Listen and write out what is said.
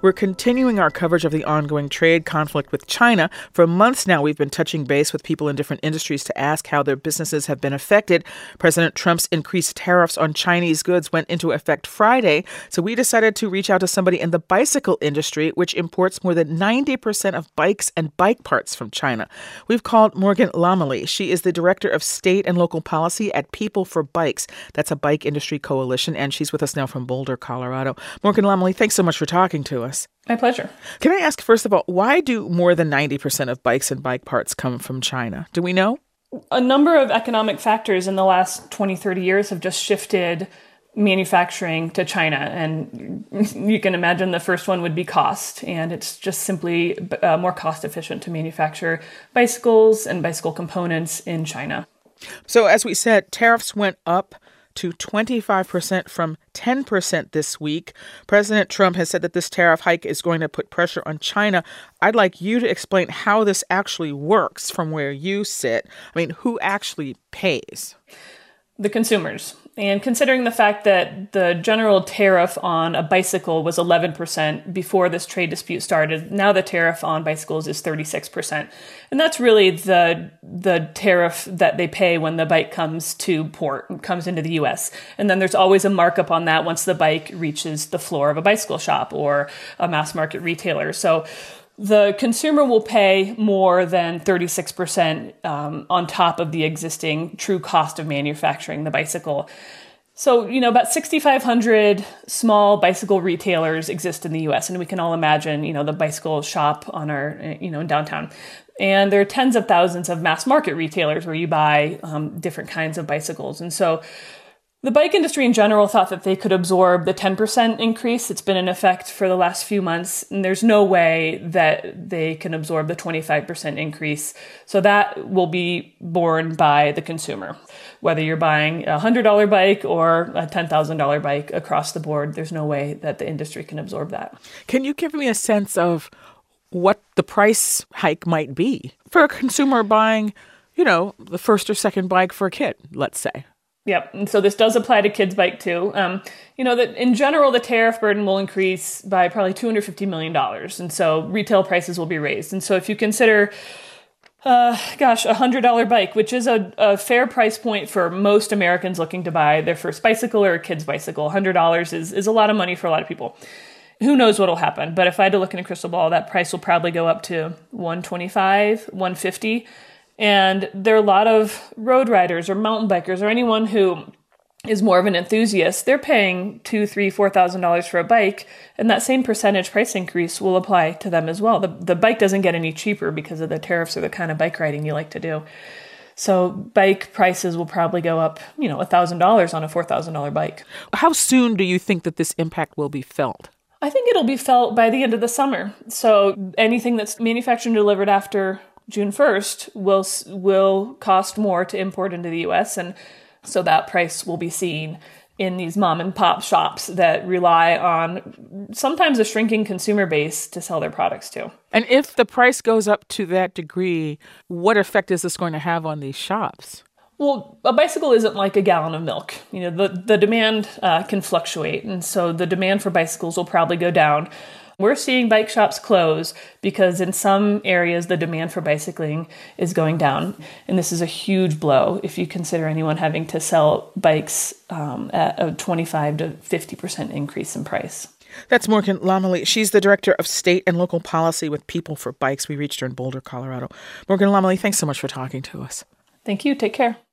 We're continuing our coverage of the ongoing trade conflict with China. For months now, we've been touching base with people in different industries to ask how their businesses have been affected. President Trump's increased tariffs on Chinese goods went into effect Friday, so we decided to reach out to somebody in the bicycle industry, which imports more than 90% of bikes and bike parts from China. We've called Morgan Lomeli. She is the director of state and local policy at People for Bikes. That's a bike industry coalition, and she's with us now from Boulder, Colorado. Morgan Lomeli, thanks so much for talking to us. My pleasure. Can I ask, first of all, why do more than 90% of bikes and bike parts come from China? Do we know? A number of economic factors in the last 20, 30 years have just shifted manufacturing to China. And you can imagine the first one would be cost. And it's just simply more cost efficient to manufacture bicycles and bicycle components in China. So as we said, tariffs went up to 25% from 10% this week. President Trump has said that this tariff hike is going to put pressure on China. I'd like you to explain how this actually works from where you sit. I mean, who actually pays? The consumers. And considering the fact that the general tariff on a bicycle was 11% before this trade dispute started, now the tariff on bicycles is 36%. And that's really the tariff that they pay when the bike comes to port, comes into the U.S. And then there's always a markup on that once the bike reaches the floor of a bicycle shop or a mass market retailer. So the consumer will pay more than 36% on top of the existing true cost of manufacturing the bicycle. So, about 6,500 small bicycle retailers exist in the U.S., and we can all imagine, the bicycle shop on our, in downtown. And there are tens of thousands of mass market retailers where you buy different kinds of bicycles. And so the bike industry in general thought that they could absorb the 10% increase. It's been in effect for the last few months, and there's no way that they can absorb the 25% increase. So that will be borne by the consumer. Whether you're buying a $100 bike or a $10,000 bike across the board, there's no way that the industry can absorb that. Can you give me a sense of what the price hike might be for a consumer buying, the first or second bike for a kid, let's say? Yep. And so this does apply to kids' bike too. That in general, the tariff burden will increase by probably $250 million. And so retail prices will be raised. And so if you consider, a $100 bike, which is a fair price point for most Americans looking to buy their first bicycle or a kid's bicycle, $100 is a lot of money for a lot of people. Who knows what will happen? But if I had to look in a crystal ball, that price will probably go up to $125, $150. And there are a lot of road riders or mountain bikers or anyone who is more of an enthusiast. They're paying $2,000, $3,000, $4,000 for a bike, and that same percentage price increase will apply to them as well. The bike doesn't get any cheaper because of the tariffs or the kind of bike riding you like to do. So bike prices will probably go up, $1,000 on a $4,000 bike. How soon do you think that this impact will be felt? I think it'll be felt by the end of the summer. So anything that's manufactured and delivered after June 1st will cost more to import into the U.S. And so that price will be seen in these mom and pop shops that rely on sometimes a shrinking consumer base to sell their products to. And if the price goes up to that degree, what effect is this going to have on these shops? Well, a bicycle isn't like a gallon of milk. The demand can fluctuate. And so the demand for bicycles will probably go down. We're seeing bike shops close because in some areas the demand for bicycling is going down. And this is a huge blow if you consider anyone having to sell bikes at a 25 to 50% increase in price. That's Morgan Lomeli. She's the director of state and local policy with People for Bikes. We reached her in Boulder, Colorado. Morgan Lomeli, thanks so much for talking to us. Thank you. Take care.